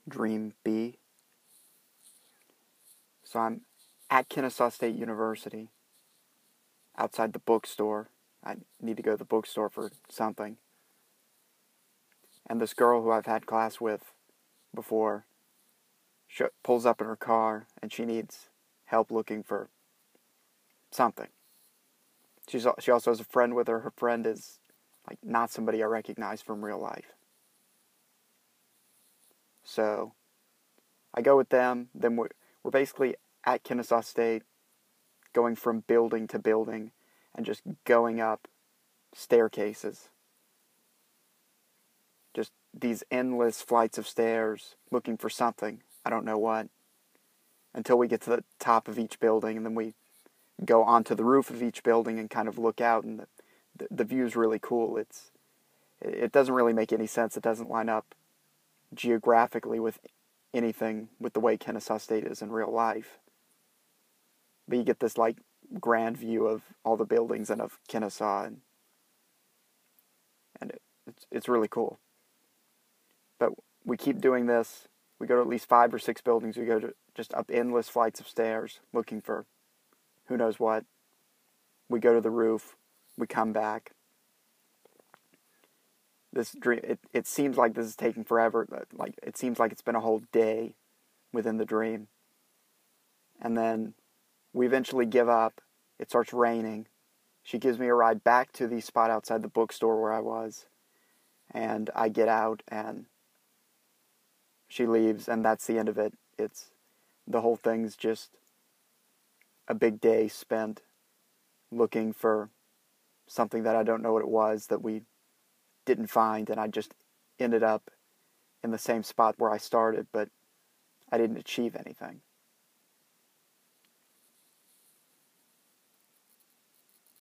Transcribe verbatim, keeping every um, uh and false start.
Dream B. So I'm at Kennesaw State University, outside the bookstore. I need to go to the bookstore for something. And this girl who I've had class with before sh- pulls up in her car, and she needs help looking for something. She's she also has a friend with her. Her friend is like not somebody I recognize from real life. So I go with them. Then we're, we're basically at Kennesaw State, going from building to building and just going up staircases. Just these endless flights of stairs looking for something. I don't know what. Until we get to the top of each building, and then we go onto the roof of each building and kind of look out, and the, the, the view is really cool. It's It doesn't really make any sense. It doesn't line up geographically with anything with the way Kennesaw State is in real life. But you get this like grand view of all the buildings and of Kennesaw, and, and it, it's, it's really cool. But we keep doing this. We go to at least five or six buildings. We go to just up endless flights of stairs looking for who knows what. We go to the roof. We come back. This dream, it, it seems like this is taking forever. Like, it seems like it's been a whole day within the dream. And then we eventually give up. It starts raining. She gives me a ride back to the spot outside the bookstore where I was. And I get out, and she leaves, and that's the end of it. It's, the whole thing's just a big day spent looking for something that I don't know what it was, that we didn't find, and I just ended up in the same spot where I started, but I didn't achieve anything.